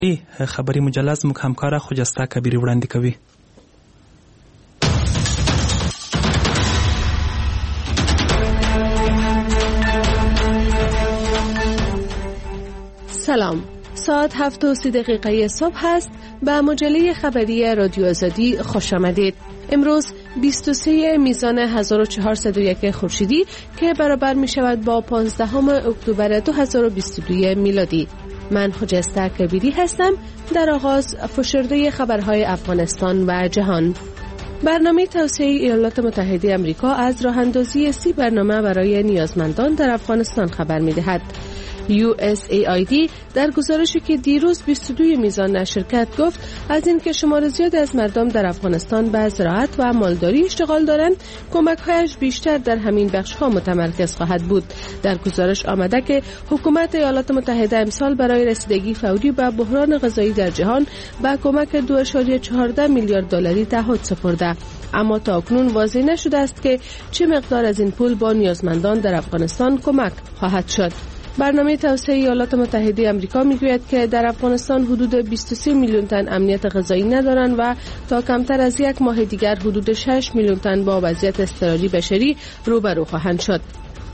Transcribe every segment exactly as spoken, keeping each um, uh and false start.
خبری مجلس مو همکار خجسته کبیری وړاندې کوي. سلام، ساعت هفت و سی دقیقه صبح است. به مجله خبری رادیو آزادی خوش آمدید. امروز بیست و سه میزان هزار و چهارصد و یک خورشیدی که برابر می شود با پانزدهم اکتبر دو هزار و بیست و دو میلادی. من خجسته کبیری هستم. در آغاز فشرده خبرهای افغانستان و جهان. برنامه توسعه ایالات متحده آمریکا از راه اندازی سی برنامه برای نیازمندان در افغانستان خبر می دهد. یو اس ای آی دی در گزارشی که دیروز بیست و دو میزان نشر کرد گفت از اینکه شمار زیاد از مردم در افغانستان به زراعت و مالداری اشتغال دارند، کمک‌هایش بیشتر در همین بخش‌ها متمرکز خواهد بود. در گزارش آمده که حکومت ایالات متحده امسال برای رسیدگی فوری به بحران غذایی در جهان به کمک دو ممیز چهارده میلیارد دلاری تعهد سپرده، اما تا اکنون واضح نشده است که چه مقدار از این پول با نیازمندان در افغانستان کمک خواهد شد. برنامه توسعه ایالات متحده آمریکا میگوید که در افغانستان حدود بیست و سه میلیون تن امنیت غذایی ندارند و تا کمتر از یک ماه دیگر حدود شش میلیون تن با وضعیت اضطراری بشری روبرو خواهند شد.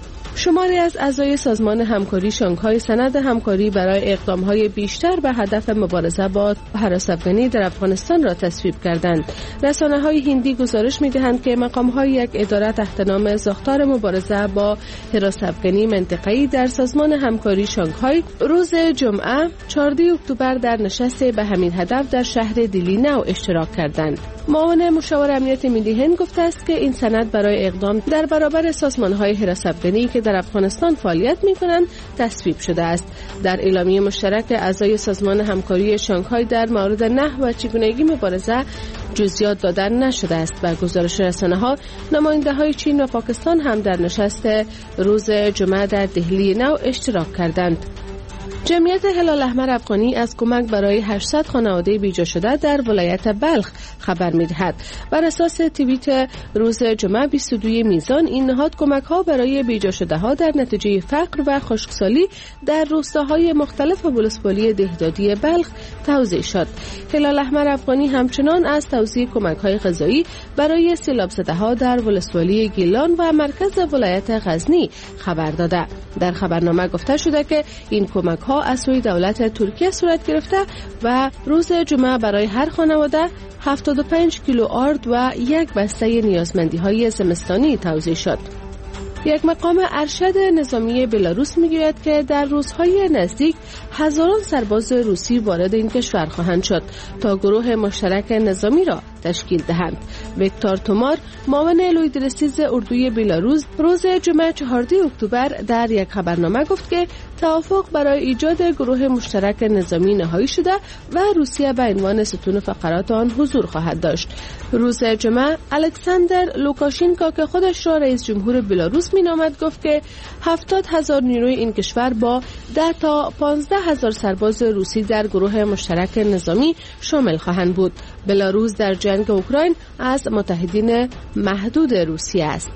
شماری از اعضای سازمان همکاری شانگهای سند همکاری برای اقدام‌های بیشتر به هدف مبارزه با هراس افغانی در افغانستان را تصویب کردند. رسانه‌های هندی گزارش می‌دهند که مقام‌های یک اداره تحت نام ساختار مبارزه با هراس افغانی منطقه‌ای در سازمان همکاری شانگهای روز جمعه چهاردهم اکتبر در نشست به همین هدف در شهر دیلی نو اشتراک کردند. معاون مشاور امنیت ملی هند گفته است که این سند برای اقدام در برابر سازمان‌های هراس افغانی که در افغانستان فعالیت می‌کنند تصویب شده است. در اعلامیه مشترک اعضای سازمان همکاری شانگهای در مورد نحو و چگونگی مبارزه جزئیات دادن نشده است. و گزارش رسانه‌ها نماینده‌های چین و پاکستان هم در نشست روز جمعه در دهلی نو اشتراک کردند. جمعیت هلال احمر افغانی از کمک برای هشتصد خانواده بیجا شده در ولایت بلخ خبر می‌دهد. بر اساس توییت روز جمعه بیست و دو میزان، این نهاد کمک‌ها برای بیجا شده‌ها در نتیجه فقر و خشکسالی در روستاهای مختلف ولسوالی دهدادی بلخ توزیع شد. هلال احمر افغانی همچنان از توزیع کمک‌های غذایی برای سیلاب زده‌ها در ولسوالی گیلان و مرکز ولایت غزنی خبر داده. در خبرنامه گفته شده که این کمک‌ها از سوی دولت ترکیه صورت گرفته و روز جمعه برای هر خانواده هفتاد و پنج کیلو آرد و یک بسته نیازمندی‌های زمستانی توزیع شد. یک مقام ارشد نظامی بلاروس میگوید که در روزهای نزدیک هزاران سرباز روسی وارد این کشور خواهند شد تا گروه مشترک نظامی را تشکیل دهند. ویکتور تومار، معاون لویدرسیز اردوی بلاروس، روز جمعه چهاردهم اکتبر در یک خبرنامه گفت که توافق برای ایجاد گروه مشترک نظامی نهایی شده و روسیه به عنوان ستون فقرات آن حضور خواهد داشت. روز جمعه الکساندر لوکاشینکو که خودش را رئیس جمهور بلاروس مینامد گفت که هفتاد هزار نیروی این کشور با ده تا پانزده هزار سرباز روسی در گروه مشترک نظامی شامل خواهند بود. بلاروس در جنگ اوکراین از متحدین محدود روسیه است.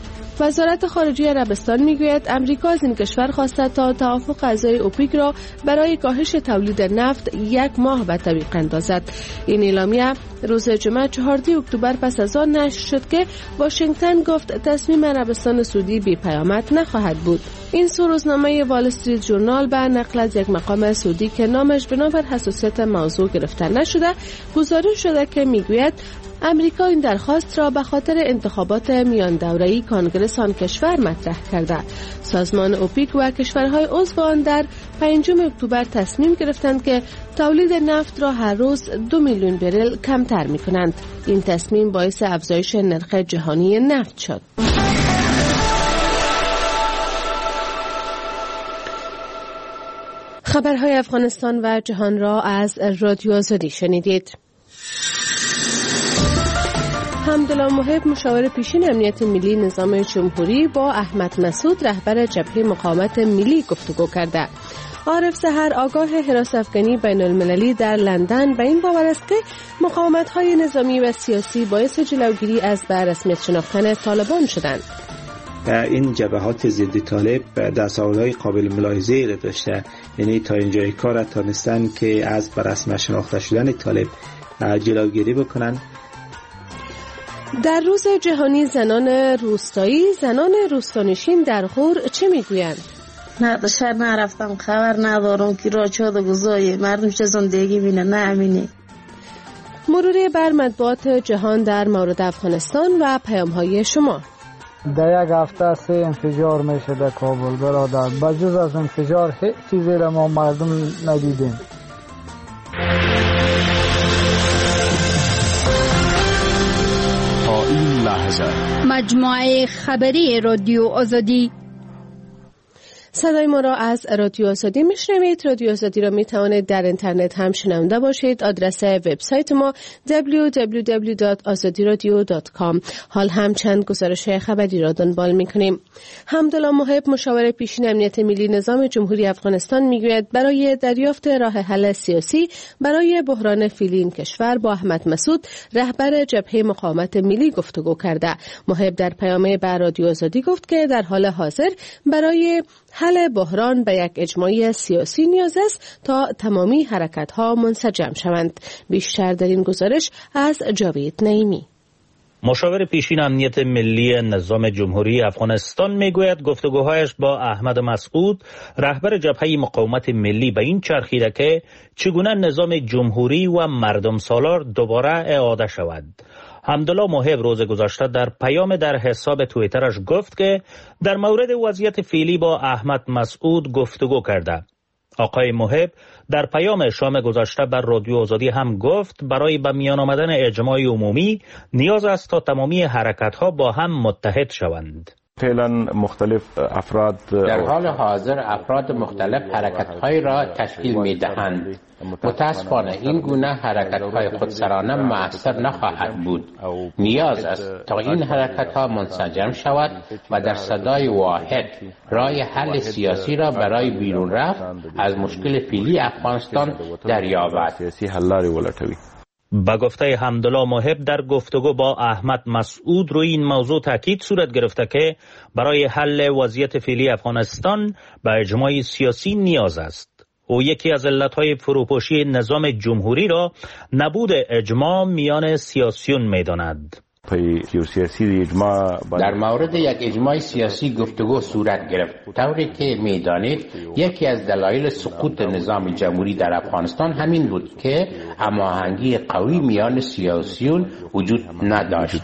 وزارت خارجه عربستان میگوید امریکا از این کشور خواسته تا توافق اعضای اوپک را برای کاهش تولید نفت یک ماه به تعویق اندازد. این اعلامیه روز جمعه چهاردهم اکتبر پس از آن نشر شد که واشنگتن گفت تصمیم عربستان سعودی بی پیامد نخواهد بود. این سو روزنامه وال استریت ژورنال به نقل از یک مقام سعودی که نامش بنابر حساسیت موضوع گرفته نشده گزارش شده که میگوید امریکا این درخواست را به خاطر انتخابات میان دوره‌ای کانگرس آن کشور مطرح کرده. سازمان اوپک و کشورهای عضو آن در پنجم اکتبر تصمیم گرفتند که تولید نفت را هر روز دو میلیون برل کمتر می‌کنند. این تصمیم باعث افزایش نرخ جهانی نفت شد. خبرهای افغانستان و جهان را از رادیو آزادی شنیدید. حمدالله محب، مشاور پیشین امنیت ملی نظام جمهوری، با احمد مسعود، رهبر جبهه مقاومت ملی گفتگو کرده. عارف سحر، آگاه هراس افغانی بین المللی در لندن، به این باور است که مقاومت‌های نظامی و سیاسی باعث جلوگیری از به رسمیت شناختن طالبان شدند. این جبهات ضد طالب دستاوردهای قابل ملاحظه را داشته، یعنی تا اینجای کار تانستن که از بر رسم شناخته شدن طالب جلوگیری بکنن. در روز جهانی زنان روستایی، زنان روستانشین در غور چه میگویند؟ نه شهر نرفتم، خبر ندارم که را چه گذاری مردم چه زندگی بینه نه امینه. مروری بر مطبوعات جهان در مورد افغانستان و پیام‌های شما. در یک هفته سه انفجار میشه در کابل برادر، بجز از انفجار هیچ چیزی را ما مردم ندیدیم. تا این لحظه مجموعه خبری رادیو آزادی. صدای ما را از رادیو آزادی میشنوید. رادیو آزادی را می توانید در اینترنت هم شنونده باشید. آدرس وبسایت ما دبلیو دبلیو دبلیو دات آزادی رادیو دات کام. حال هم چند گزارش خبری را دنبال میکنیم. حمدالله محب مشاور پیشین امنیت ملی نظام جمهوری افغانستان میگوید برای دریافت راه حل سیاسی برای بحران فعلی این کشور با احمد مسعود رهبر جبهه مقاومت ملی گفتگو کرده. محب در پیام به رادیو آزادی گفت که در حال حاضر برای حل بحران به یک اجماع سیاسی نیاز است تا تمامی حرکت‌ها منسجم شوند. بیشتر در این گزارش از جاوید نعیمی. مشاور پیشین امنیت ملی نظام جمهوری افغانستان میگوید گفتگوهایش با احمد مسعود رهبر جبهه مقاومت ملی به این چرخیده که چگونه نظام جمهوری و مردم سالار دوباره اعاده شود. حمدالله محب روز گذشته در پیام در حساب توییترش گفت که در مورد وضعیت فعلی با احمد مسعود گفتگو کرده. آقای محب در پیام شام گذشته بر رادیو آزادی هم گفت برای به میان آمدن اجماع عمومی نیاز است تا تمامی حرکت‌ها با هم متحد شوند. فعلا مختلف افراد در حال حاضر افراد مختلف حرکت‌های را تشکیل می‌دهند. متاسفانه این گونه حرکت‌های خودسرانه مؤثر نخواهد بود. نیاز است تا این حرکت‌ها منسجم شود و در صدای واحد راه حل سیاسی را برای بیرون رفت از مشکل فعلی افغانستان دریابد. سیاسی حل لارې ولټوي. با گفته حمدالله محب در گفتگو با احمد مسعود روی این موضوع تاکید صورت گرفته که برای حل وضعیت فعلی افغانستان به اجماع سیاسی نیاز است. او یکی از علتهای فروپاشی نظام جمهوری را نبود اجماع میان سیاسیون می‌داند. در مورد یک اجماع سیاسی گفتگو صورت گرفت، طوری که می‌دانید یکی از دلایل سقوط نظام جمهوری در افغانستان همین بود که هماهنگی قوی میان سیاسیون وجود نداشت.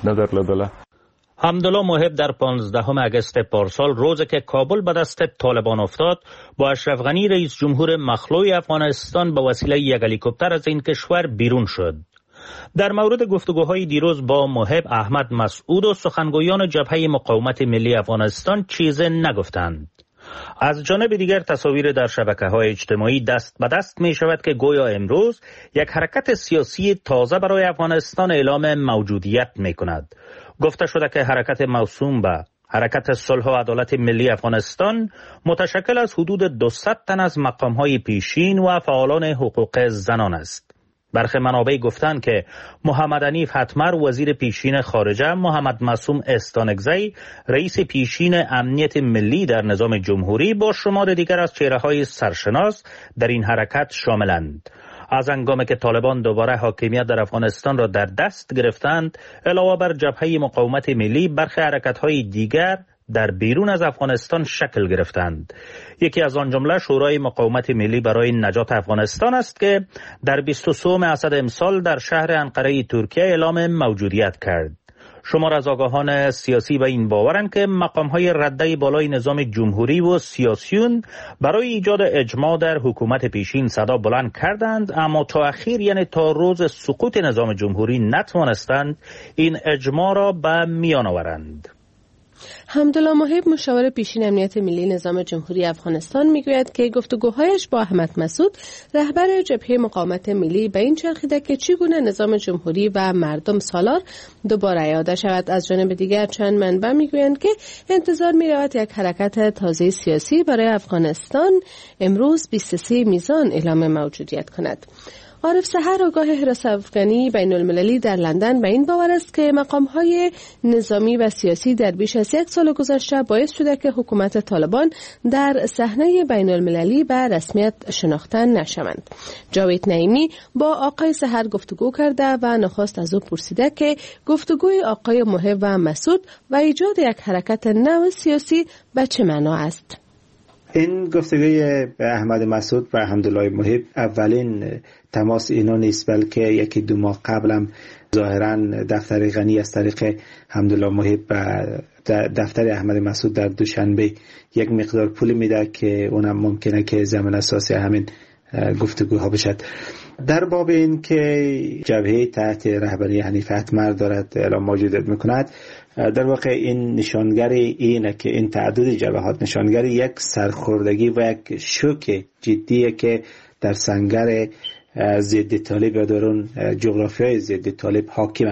حمدالله محب در پانزدهم اگست پارسال روزی که کابل به دست طالبان افتاد با اشرف غنی رئیس جمهور مخلوع افغانستان به وسیله یک هلیکوپتر از این کشور بیرون شد. در مورد گفتگوهای دیروز با محب احمد مسعود و سخنگویان جبهه مقاومت ملی افغانستان چیزی نگفتند. از جانب دیگر تصاویر در شبکه‌های اجتماعی دست به دست می شود که گویا امروز یک حرکت سیاسی تازه برای افغانستان اعلام موجودیت می کند. گفته شده که حرکت موسوم به حرکت صلح و عدالت ملی افغانستان متشکل از حدود دویست تن از مقام‌های پیشین و فعالان حقوق زنان است. برخی منابع گفتند که محمد حنیف حتمر وزیر پیشین خارجه، محمد معصوم استانکزی رئیس پیشین امنیت ملی در نظام جمهوری با شمار دیگر از چهره‌های سرشناس در این حرکت شاملند. از هنگامی که طالبان دوباره حاکمیت در افغانستان را در دست گرفتند، علاوه بر جبهه مقاومت ملی برخی حرکت‌های دیگر در بیرون از افغانستان شکل گرفتند. یکی از آن جمله شورای مقاومت ملی برای نجات افغانستان است که در بیست و سوم اسد امسال در شهر انقره ترکیه اعلام موجودیت کرد. شمار از آگاهان سیاسی به این باورند که مقام‌های رده بالای نظام جمهوری و سیاسیون برای ایجاد اجماع در حکومت پیشین صدا بلند کردند، اما تا اخیر یعنی تا روز سقوط نظام جمهوری نتوانستند این اجماع را به میان آورند. حمدالله محب مشاور پیشین امنیت ملی نظام جمهوری افغانستان میگوید که گفتگوهایش با احمد مسعود رهبر جبهه مقاومت ملی به این چرخیده که چگونه نظام جمهوری و مردم سالار دوباره اعاده شود. از جانب دیگر چند منبع میگویند که انتظار میرود یک حرکت تازه سیاسی برای افغانستان امروز بیست و سه میزان اعلام موجودیت کند. عارف سحر آگاه حراس افغانی بین المللی در لندن به این باور است که مقام‌های نظامی و سیاسی در بیش از یک سال گذشته باعث شده که حکومت طالبان در صحنه بین المللی به رسمیت شناخته نشوند. جاوید نعیمی با آقای سحر گفتگو کرده و نخست از او پرسیده که گفتگوی آقای محب و مسعود و ایجاد یک حرکت نو سیاسی به چه معنا است؟ این گفتگوی احمد مسعود و حمدالله محب اولین تماس اینا نیست، بلکه یکی دو ماه قبل هم ظاهرا دفتر غنی از طریق حمدالله محب و دفتر احمد مسعود در دوشنبه یک مقدار پول میده که اونم ممکنه که زمین اساسی همین گفتگوها بشد. در باب این که جبهه تحت رهبری حنیف اتمر دارد اعلام موجودیت میکند، در واقع این نشانگری اینه که این تعدد جبهات نشانگری یک سرخوردگی و یک شوک جدیه که در سنگر ضد طالب یا درون جغرافیای ضد طالب حاکمه.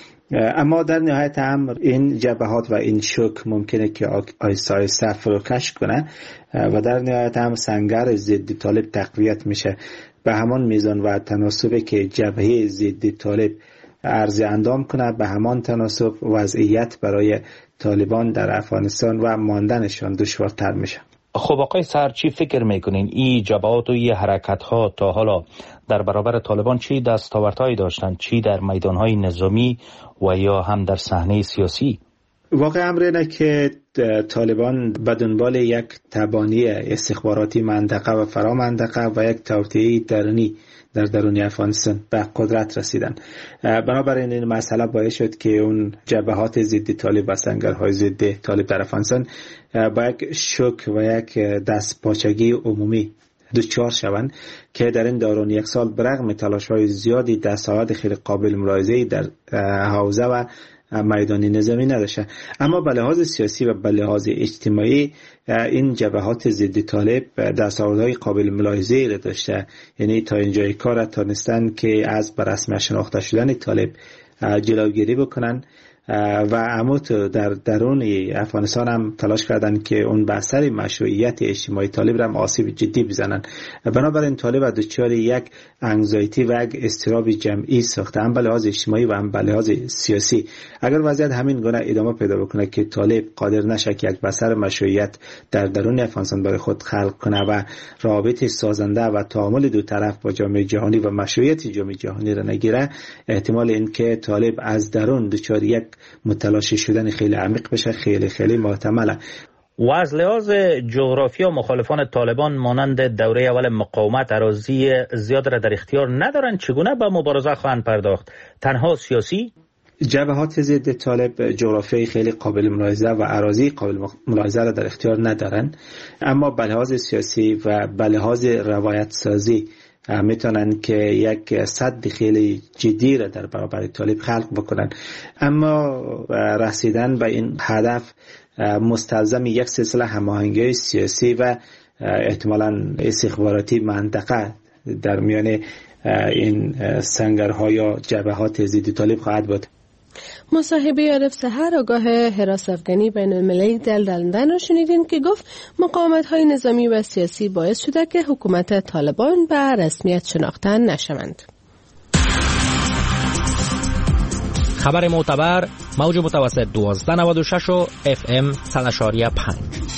اما در نهایت امر این جبهات و این شوک ممکنه که آیسته آیسته فروکش کنه و در نهایت هم سنگر ضد طالب تقویت میشه به همان میزان و تناسبی که جبهه ضد طالب عرض اندام کنه، به همان تناسب وضعیت برای طالبان در افغانستان و ماندنشان دشوارتر میشه. خب آقای سر چی فکر میکنین این جبهات و این حرکت ها تا حالا در برابر طالبان چی دستاوردهایی داشتن، چی در میدانهای نظامی و یا هم در صحنه سیاسی؟ واقع امر اینه که طالبان به دنبال یک تبانی استخباراتی منطقه و فرا منطقه و یک توطئه درونی در درون افغانستان به قدرت رسیدن. بنابراین این مسئله باعث شد که اون جبهات ضد طالب و سنگرهای ضد طالب در افغانستان با یک شوک و یک دستپاچگی عمومی دچار شوند که در این دوران یک سال برغم تلاش‌های زیادی دستاورد خیلی قابل ملاحظه‌ای در حوزه و میدان نظامی نداشته. اما به لحاظ سیاسی و به لحاظ اجتماعی این جبهات ضد طالب دستاوردهای قابل ملاحظه‌ای را داشته، یعنی تا اینجای کار تانستن که از به رسمیت شناخته شدن طالب جلوگیری بکنن و عموت در درون افغانستان هم تلاش کردن که اون به اثر مشروعیت اجتماعی طالب را آسیب جدی بزنن. بنابراین طالب دچار یک انگزایتی و یک اضطراب جمعی ساخته، هم به لحاظ اجتماعی و هم به لحاظ سیاسی. اگر وضعیت همین گونه ادامه پیدا بکنه که طالب قادر نشه که یک به اثر مشروعیت در درون افغانستان برای خود خلق کنه و روابط سازنده و تعامل دو طرف با جامعه جهانی و مشروعیت جامعه جهانی را نگیره، احتمال این که طالب از درون دچار یک متلاشی شدن خیلی عمیق بشه خیلی خیلی محتمله. و از لحاظ جغرافیا مخالفان طالبان مانند دوره اول مقاومت اراضی زیاد را در اختیار ندارند، چگونه به مبارزه خواهند پرداخت؟ تنها سیاسی؟ جبهات ضد طالب جغرافیای خیلی قابل ملاحظه و اراضی قابل ملاحظه را در اختیار ندارند، اما به لحاظ سیاسی و به لحاظ روایت سازی میتونن که یک صد خیلی جدی را در برابر طالب خلق بکنن. اما رسیدن به این هدف مستلزم یک سلسله هماهنگی سیاسی و احتمالاً استخباراتی منطقه در میان این سنگرها یا جبهات ضد طالب خواهد بود. مصاحبه عارف سحر آگاه حراس افغانی بین المللی در لندن را شنیدین که گفت مقاومت‌های نظامی و سیاسی باعث شده که حکومت طالبان به رسمیت شناخته نشوند. خبر معتبر موج متوسط دوازده نود و شش و اف ام صد و پنج.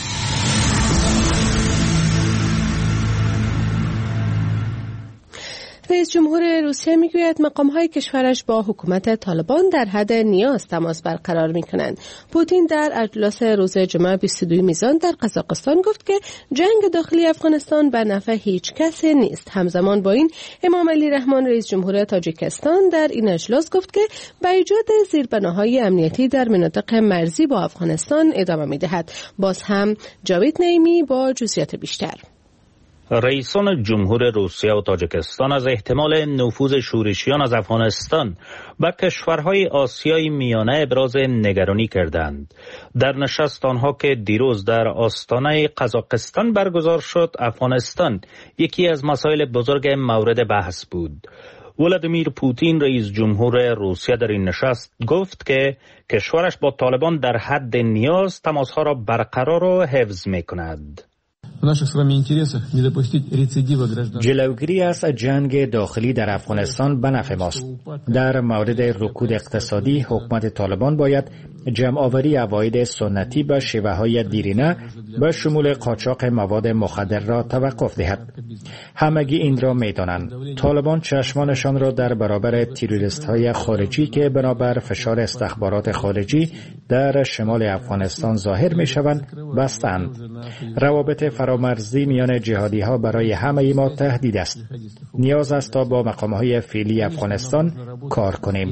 رئیس جمهور روسیه میگوید مقام‌های کشورش با حکومت طالبان در حد نیاز تماس برقرار می‌کنند. پوتین در اجلاس روز جمعه بیست و دو میزان در قزاقستان گفت که جنگ داخلی افغانستان به نفع هیچ کس نیست. همزمان با این امام علی رحمان رئیس جمهور تاجیکستان در این اجلاس گفت که به ایجاد زیربناهای امنیتی در مناطق مرزی با افغانستان ادامه می‌دهد. باز هم جاوید نعیمی با جزئیات بیشتر. رئیسان جمهور روسیه و تاجیکستان از احتمال نفوذ شورشیان از افغانستان به کشورهای آسیای میانه ابراز نگرانی کردند. در نشست آنها که دیروز در آستانه قزاقستان برگزار شد، افغانستان یکی از مسائل بزرگ مورد بحث بود. ولادیمیر پوتین رئیس جمهور روسیه در این نشست گفت که کشورش با طالبان در حد نیاز تماسها را برقرار و حفظ می کند. جلوگیری از جنگ داخلی در افغانستان به نفع ماست. در مورد رکود اقتصادی، حکومت طالبان باید جمع‌آوری عواید سنتی به شیوه‌های دیرینه به شمول قاچاق مواد مخدر را توقف دهد. همگی این را می‌دانند. طالبان چشمانشان را در برابر تروریست‌های خارجی که بنابر فشار استخبارات خارجی در شمال افغانستان ظاهر می‌شوند بستند. روابط فرامرزی میان جهادی‌ها برای همه ما تهدید است. نیاز است تا با مقام‌های فعلی افغانستان کار کنیم.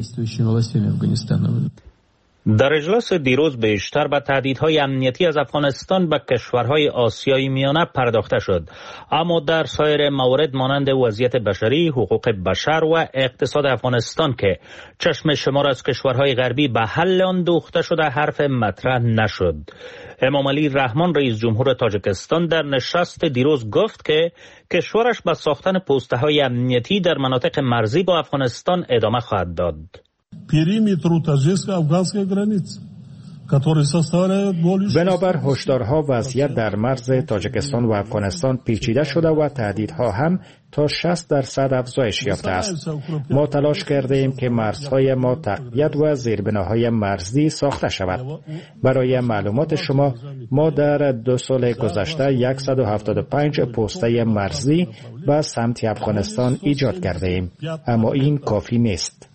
در اجلاس دیروز بیشتر به تهدیدهای امنیتی از افغانستان به کشورهای آسیای میانه پرداخته شد، اما در سایر موارد مانند وضعیت بشری، حقوق بشر و اقتصاد افغانستان که چشم شمار از کشورهای غربی به حل آن دوخته شده حرف مطرح نشد. امام علی رحمان رئیس جمهور تاجیکستان در نشست دیروز گفت که کشورش به ساختن پوسته‌های امنیتی در مناطق مرزی با افغانستان ادامه خواهد داد. بنابر هشدارها وضعیت در مرز تاجیکستان و افغانستان پیچیده شده و تهدیدها هم تا شصت درصد افزایش یافته است. ما تلاش کرده ایم که مرزهای ما تقویت و زیربناهای مرزی ساخته شود. برای معلومات شما، ما در دو سال گذشته صد و هفتاد و پنج پوسته مرزی به سمت افغانستان ایجاد کرده ایم، اما این کافی نیست.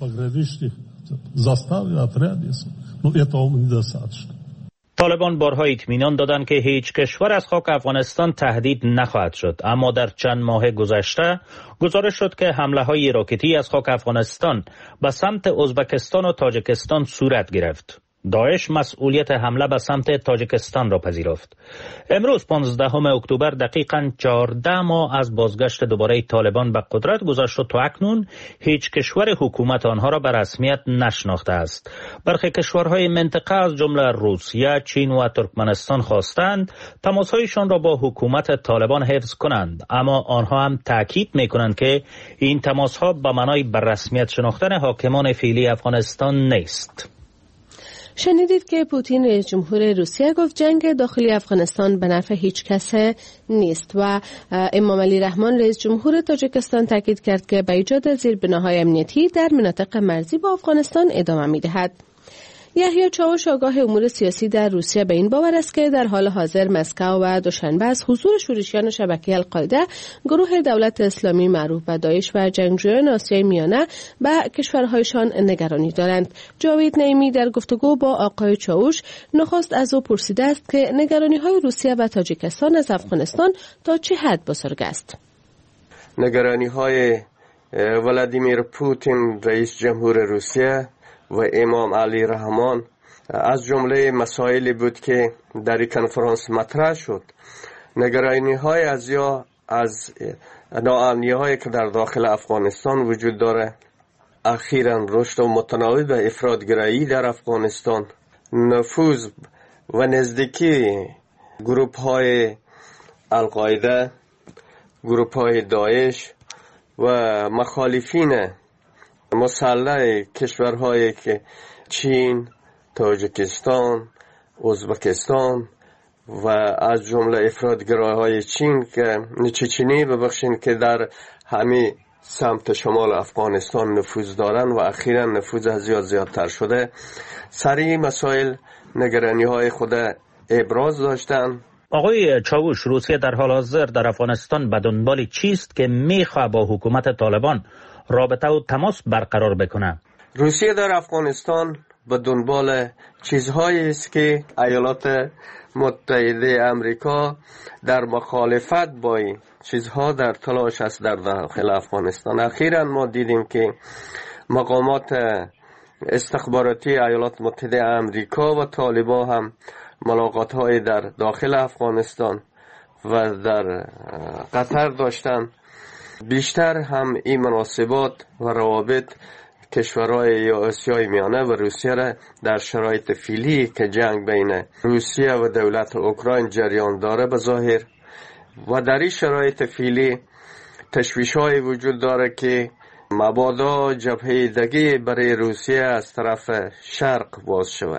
طالبان بارها اطمینان دادند که هیچ کشور از خاک افغانستان تهدید نخواهد شد، اما در چند ماه گذشته گزارش شد که حمله‌های راکتی از خاک افغانستان به سمت ازبکستان و تاجیکستان صورت گرفت. داعش مسئولیت حمله به سمت تاجیکستان را پذیرفت. امروز پانزدهم اکتبر دقیقاً چهارده ماه از بازگشت دوباره طالبان به قدرت گذشت و تا اکنون هیچ کشور حکومت آنها را به رسمیت نشناخته است. برخی کشورهای منطقه از جمله روسیه، چین و ترکمنستان خواستند تماسهایشان را با حکومت طالبان حفظ کنند، اما آنها هم تاکید می‌کنند که این تماسها به معنای به رسمیت شناختن حاکمان فعلی افغانستان نیست. شنیدید که پوتین رئیس جمهور روسیه گفت جنگ داخلی افغانستان به نفع هیچ کس نیست و امام علی رحمان رئیس جمهور تاجیکستان تاکید کرد که به ایجاد زیربناهای امنیتی در مناطق مرزی با افغانستان ادامه می‌دهد. یحیی چاوش آگاه امور سیاسی در روسیه به این باور است که در حال حاضر مسکو و دوشنبه از حضور شورشیان شبکه القاعده، گروه دولت اسلامی معروف به داعش و جنگجویان آسیای میانه به کشورهایشان نگرانی دارند. جاوید نعیمی در گفتگو با آقای چاوش نخست از او پرسیده است که نگرانی‌های روسیه و تاجیکستان از افغانستان تا چه حد بزرگ است؟ نگرانی‌های ولادیمیر پوتین رئیس جمهور روسیه و امام علی رحمان از جمله مسائلی بود که در کنفرانس مطرح شد. نگرانی های از یا از ناامنی هایی که در داخل افغانستان وجود داره، اخیراً رشد متناوب و افراط‌گرایی در افغانستان، نفوذ و نزدیکی گروپ های القاعده، گروپ های داعش و مخالفین مسلح کشورهایی که چین، تاجیکستان، ازبکستان و از جمله افراط‌گراهای چین که چچنی ببخشین که در همه سمت شمال افغانستان نفوذ دارن و اخیراً نفوذ زیاد زیادتر شده، سری مسائل نگرانی های خود ابراز داشتن. آقای چاوش، روسیه در حال حاضر در افغانستان به دنبال چیست که میخواه با حکومت طالبان رابطه و تماس برقرار بکنه؟ روسیه در افغانستان به دنبال چیزهایی است که ایالات متحده امریکا در مخالفت با این چیزها در تلاش است در داخل افغانستان. اخیراً ما دیدیم که مقامات استخباراتی ایالات متحده امریکا و طالبان هم ملاقات های در داخل افغانستان و در قطر داشتند. بیشتر هم این مناسبات و روابط کشورهای آسیای میانه و روسیه را در شرایط فعلی که جنگ بین روسیه و دولت اوکراین جریان داره به ظاهر و در این شرایط فعلی تشویش‌های وجود داره که مبادا جبهه دیگه برای روسیه از طرف شرق باز شود.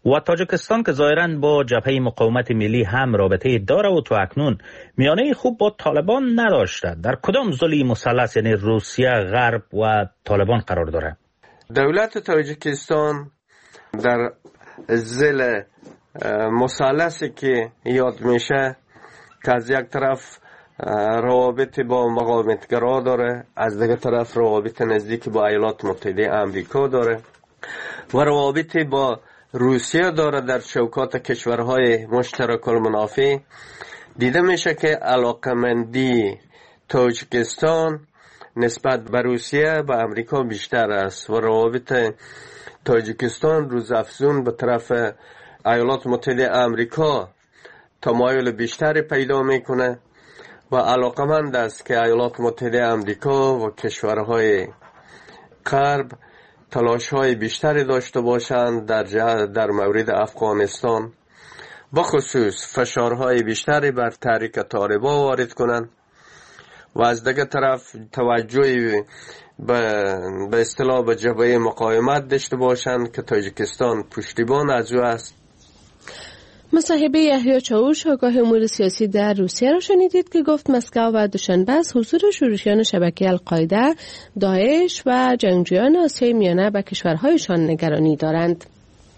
و تاجیکستان که ظاهراً با جبهه مقاومت ملی هم رابطه داره و تو اکنون میانه خوب با طالبان نداشته، در کدام ضلع مثلث یعنی روسیه، غرب و طالبان قرار داره؟ دولت تاجیکستان در ضلع مثلثی که یاد میشه که از یک طرف روابط با مقاومتگرا داره، از دیگه طرف روابط نزدیک با ایالات متحده آمریکا داره و روابط با روسیه داره. در چوکات کشورهای مشترک المنافع دیده میشه که علاقمندی تاجیکستان نسبت به روسیه و امریکا بیشتر است و روابط تاجیکستان روزافزون به طرف ایالات متحده آمریکا تمایل بیشتری پیدا میکنه و علاقمند است که ایالات متحده آمریکا و کشورهای غرب تلاش‌های بیشتری داشته باشند در در مورد افغانستان، بخصوص فشارهای بیشتری بر تحریک طالبان وارد کنند و از دیگر طرف توجهی به اصطلاح به جبهه مقاومت داشته باشند که تاجیکستان پشتیبان از او است. مصاحبه یحیی چاوش آگاه امور سیاسی در روسیه را شنیدید که گفت مسکو و دوشنبه از حضور شورشیان شبکه القاعده، داعش و جنگجویان آسیای میانه به کشورهایشان نگرانی دارند.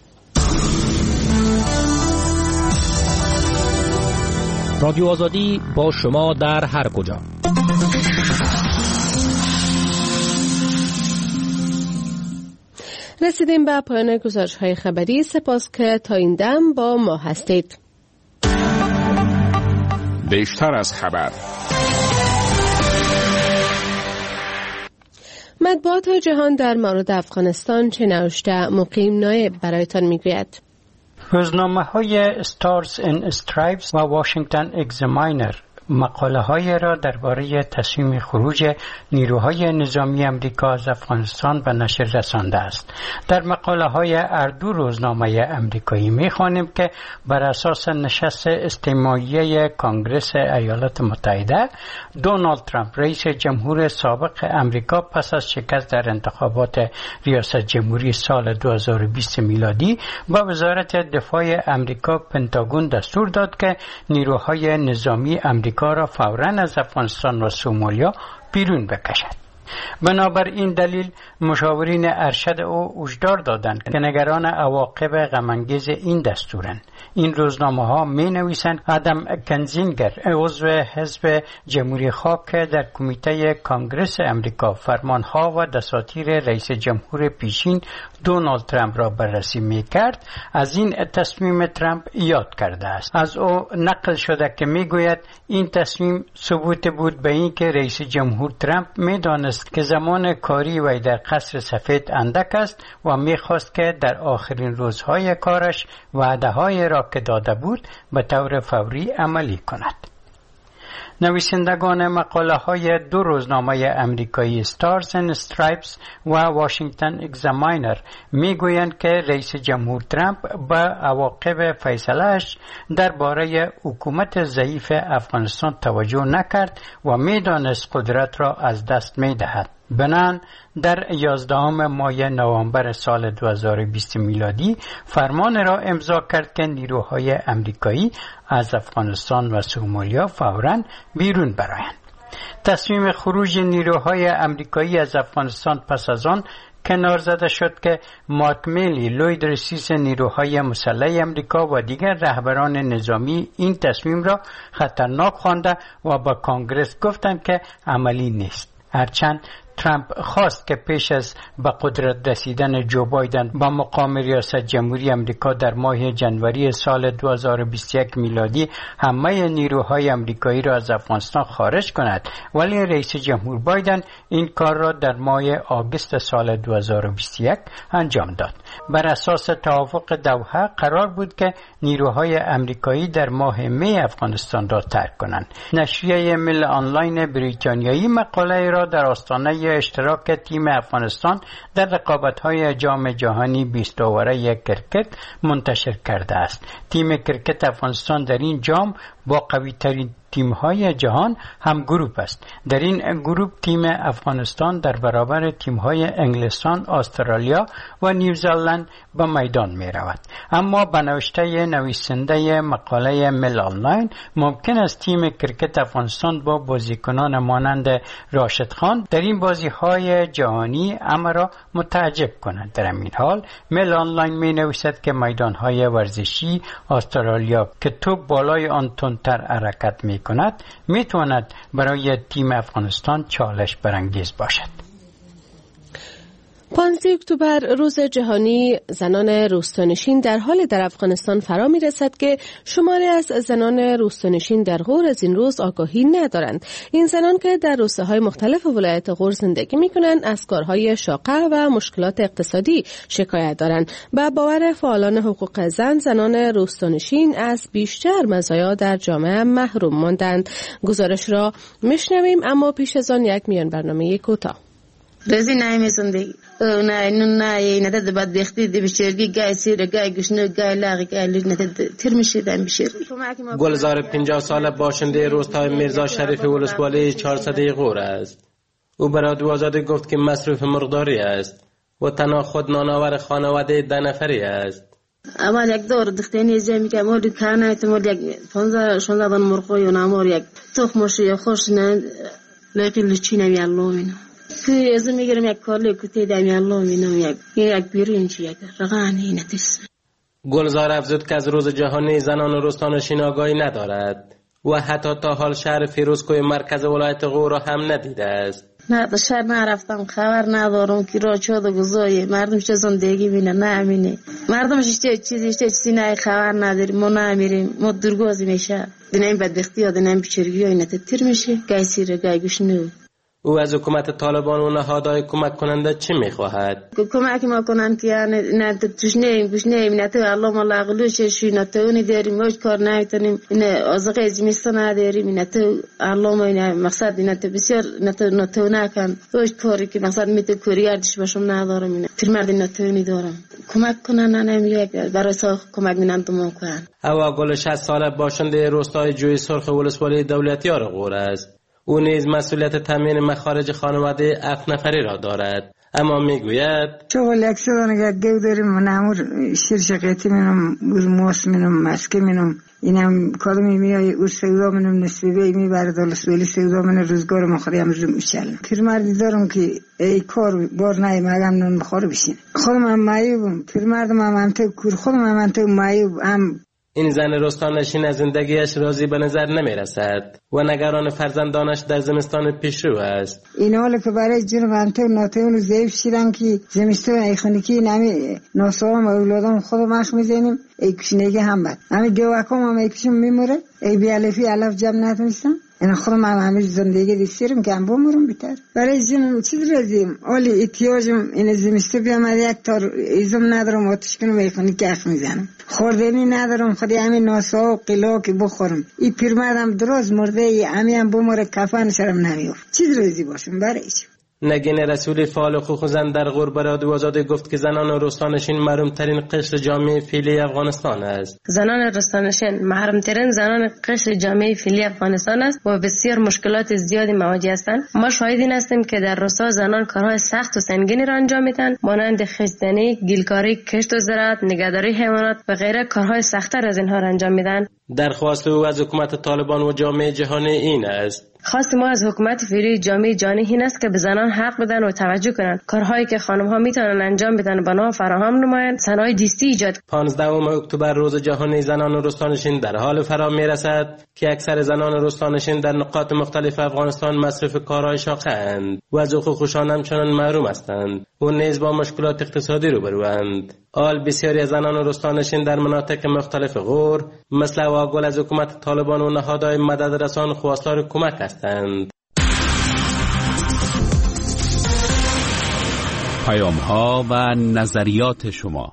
رادیو آزادی با شما در هر کجا. رسیدیم به پایان گزارش‌های خبری. سپاس که تا این دم با ما هستید. بیشتر از خبر. مطبوعات جهان در مورد افغانستان چه نوشته؟ مقیم نایب برایتان میگوید. روزنامه‌های استارز ان استرایپس و واشنگتن اگزاماینر مقاله های را درباره تصمیم خروج نیروهای نظامی امریکا از افغانستان به نشر رسانده است. در مقاله های هر دو روزنامه امریکایی می خوانیم که بر اساس نشست استماعیه کانگرس ایالات متحده، دونالد ترامپ رئیس جمهور سابق امریکا پس از شکست در انتخابات ریاست جمهوری سال دو هزار و بیست میلادی با وزارت دفاع امریکا پنتاگون دستور داد که نیروهای نظامی امریکا را فوراً از افغانستان و سومالیا بیرون بکشد. بنابر این دلیل مشاورین ارشد او هشدار دادند که نگران عواقب غم‌انگیز این دستورند. این روزنامه ها می نویسند آدم کنزینگر عضو حزب جمهوری خواه که در کمیته کانگرس امریکا فرمانها و دساتیر رئیس جمهور پیشین دونالد ترامپ را بررسی می کرد، از این تصمیم ترامپ یاد کرده است. از او نقل شده که می گوید این تصمیم ثبوت بود به این که رئیس جمهور ترامپ می دانست که زمان کاری وی در قصر سفید اندک است و می خواست که در آخرین روزهای کارش وعده های را که داده بود به طور فوری عملی کند. نویسندگان مقاله های دو روزنامه امریکایی استارز اند استرایپس و واشنگتن اگزاماینر می گویند که رئیس جمهور ترامپ به عواقب فیصله‌اش درباره حکومت ضعیف افغانستان توجه نکرد و می دانست قدرت را از دست می دهد. بنان در یازدهم ماه نوامبر سال دو هزار و بیست میلادی فرمان را امضا کرد که نیروهای امریکایی از افغانستان و سومالیا فوراً بیرون برآیند. تصمیم خروج نیروهای امریکایی از افغانستان پس از آن کنار زده شد که مارک میلی، لوید رئیس نیروهای مسلح امریکا و دیگر رهبران نظامی این تصمیم را خطرناک خوانده و با کانگرس گفتند که عملی نیست. هرچند ترامپ خواست که پیش از به قدرت رسیدن جو بایدن با مقام ریاست جمهوری امریکا در ماه جنوری سال دو هزار و بیست و یک میلادی همه نیروهای امریکایی را از افغانستان خارج کند، ولی رئیس جمهور بایدن این کار را در ماه آگوست سال دو هزار و بیست و یک انجام داد. بر اساس توافق دوحه قرار بود که نیروهای امریکایی در ماه می افغانستان را ترک کنند. نشریه میل آنلاین بریتانیایی مقاله را در آستانه اشتراک تیم افغانستان در رقابت‌های جام جهانی بیست اوره کرکت منتشر کرده است. تیم کرکت افغانستان در این جام با قوی‌ترین تیم‌های جهان هم گروپ است. در این گروپ تیم افغانستان در برابر تیم‌های انگلستان، استرالیا و نیوزلند به میدان می‌رود. اما به نوشته نویسنده مقاله میل آنلاین ممکن است تیم کرکت افغانستان با بازیکنان مانند راشد خان در این بازی‌های جهانی امر را متعجب کند. در این حال میل آنلاین می‌نویسد که میدان‌های ورزشی استرالیا که توپ بالای آن تندتر حرکت می‌کند می‌تواند برای تیم افغانستان چالش برانگیز باشد. پانزده اکتبر روز جهانی زنان روستانشین در حال در افغانستان فرا می رسد که شماری از زنان روستانشین در غور از این روز آگاهی ندارند. این زنان که در روستاهای مختلف ولایت غور زندگی می کنند از کارهای شاقه و مشکلات اقتصادی شکایت دارند. با باور فعالان حقوق زن، زنان روستانشین از بیشتر مزایا در جامعه محروم ماندند. گزارش را میشنویم، اما پیش از آن یک میان برنامه کوتاه. رزی نایمی زندگی نه نون نه نه ده بعد بختی ده بشرگی گای سیر گای گشنه گای لاغی گای لید نه ده تر میشه دم بشرگی. گلزار پنجاه ساله باشنده روستای میرزا شریف ولسوالی چهارصد غور است. او برای دوازده گفت که مصروف مرغداری است و تنها خود نانآور خانواده ده نفری است. اما یک دور دختینی زمین که مورد کانه تمور یک پانزده شانزده دن مرغی و نامور یک تخمشی خوش نه لقی لچی نمیالومینه. که از میگرم یک کاری کتی دمیالله مینم یک یک بیرونچی یک رقانی نتیس. گلزار افزود که از روز جهانی زنان و روستانشین آگاهی ندارد و حتی تا حال شهر فیروزکوی مرکز ولایت غور را هم ندیده است. نه تا شهر نرفتم، خبر ندارم که راه چه گذاری مردم چه زندگی بینه نامینه. مردمش چه چیزی چه چیزی نه خبر نداریم، ما نمیریم، ما درگازی میشه. دنیم بدبختی ها دنیم بیچارگی ها نتیتر میشه. گای سیر گای گوشنه. او از حکومت طالبان و نهادهای کمک کننده چی میخواهد؟ کمک ما کنند که نه توشنیم گوشنیم نه تو الله ما لاغلوش شی نه تو نداریم هیچ کار نمیتونیم نه ازقه زمستان نداریم نه تو الله ما نه مقصد نه تو بسیار نه تو نه تو نکن هیچ کاری که مقصد میت کوریارش باشم ندارم نه پیرمرد نه تو ندارم کمک کنن نمیگه برای سال کمک منم تو ممکن. او گل شصت ساله باشنده روستای جوی سرخ ولسوالی دولتیار غور است. او نیز مسئولیت تامین مخارج خانواده هفت نفری را دارد، اما میگوید شغل یک سال گو داریم منامور شیر شقیتی منم موس منم مسکه منم اینم کلمی میای او سودا منم نسبی میبره دلس ولی سودا من روزگار مخری امروز میشل پیرمردی دارم که ای کار بار نه مگم نون بخور بشین خودم هم مایوبم پیرمردم هم منطق کور خودم هم منطق مایوب هم. این زن روستانشین از زندگیش راضی به نظر نمی رسد و نگران فرزندانش در زمستان پیشرو است. این حالا که برای جن منطق ناتون و ضعیف شیرن که زمستان ایخونیکی نمی ناسوام اولادم خود مخ میزنیم ای کشنگی هم بد همه گوکم هم ای کشم میموره ای بیالفی علف جمع نتونستم این خودم هم همه زندگی دیستیرم که هم بمورم بیتر برای جنم چیز رازیم اولی احتیاجم این زمسته بیام یک تار ایزم ندارم آتش کنم ایخونیکی اخ میزنم خوردنی ندارم خودی همین ناسا و قلا که بخورم این پیرمردم دراز مرده ای همی هم بموره کفن شرم نمیافت چیز رازی باشم برایش. نگین رسولی فعال حقوق زن در غور برای آزادی گفت که زنان روستانشین محروم ترین قشر جامعه فعلی افغانستان است. زنان روستانشین محروم ترین زنان قشر جامعه فعلی افغانستان است و بسیار مشکلات زیادی مواجه هستند. ما شاهدین هستیم که در روستا زنان کارهای سخت و سنگینی را انجام میدن مانند خشتنی، گیلکاری، کشت و زراعت، نگهداری حیوانات و غیره کارهای سخت‌تر از اینها را انجام میدن. درخواست او از حکومت طالبان و جامعه جهانی این است. خواست ما از حکومت فعلی جامعه جهانی این است که به زنان حق بدن و توجه کنند. کارهایی که خانم‌ها میتونن انجام بدن بنا فراهم نمایند، صنایع دستی ایجاد. پانزدهم اکتبر روز جهانی زنان و روستانشین در حال فرا میرسد که اکثر زنان و روستانشین در نقاط مختلف افغانستان مصرف کارهای شاقه اند و از حقوقشان همچنان محروم هستند و نیز با مشکلات اقتصادی روبروند. آل بسیاری از زنان و روستانشین در مناطق مختلف غور مثل واگل از حکومت طالبان و نهادهای مدد رسان خواستار کمک هستند. پیام ها و نظریات شما.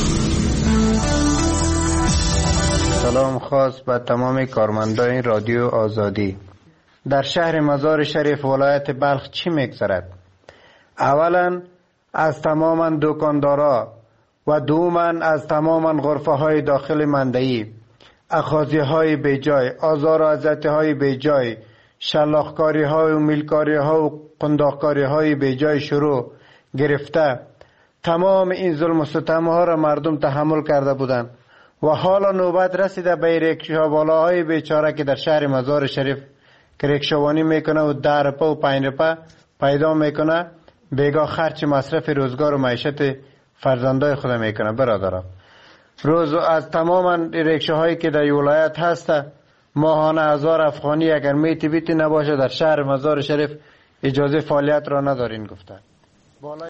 سلام خاص به تمام کارمندان رادیو آزادی. در شهر مزار شریف ولایت بلخ چی میگذرد؟ اولا از تماما دکاندارا و دوما از تماما غرفه های داخل مندهی اخاذی های بی جای، آزار و اذیت های بی جای، شلاخکاری های و میلکاری ها و قنداقکاری های بی جای شروع گرفته تمام این ظلم و ستم ها را مردم تحمل کرده بودند و حالا نوبت رسیده به ریکشاوالاهای بیچاره که در شهر مزار شریف که ریکشاوانی میکنه و ده روپه و پنج روپه پیدا میکنه، بیگاه خرچ مصرف روزگار و معیشت فرزندای خود میکنه. برادران، روز از تمام ریکشاهایی که در ولایت هست ماهانه هزار افغانی اگر میتی بیتی نباشه در شهر مزار شریف اجازه فعالیت را ندارین گفتن.